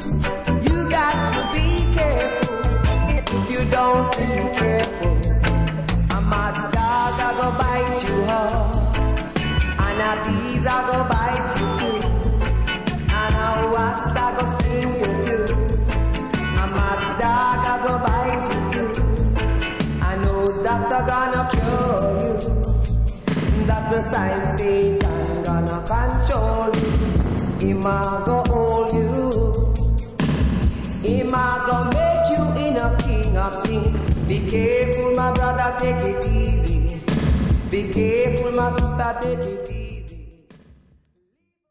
You got to be careful. If you don't be careful, a mad dog a go bite you hard, and a bees a go bite you too, and a wasp a go sting you too. A mad dog a go bite you too. I know doctor gonna cure you. Doctor sign Satan gonna control you. Him a go hold you. Him a go make you in a king of sin. Be careful, my brother, take it easy. Be careful, my sister, take it easy.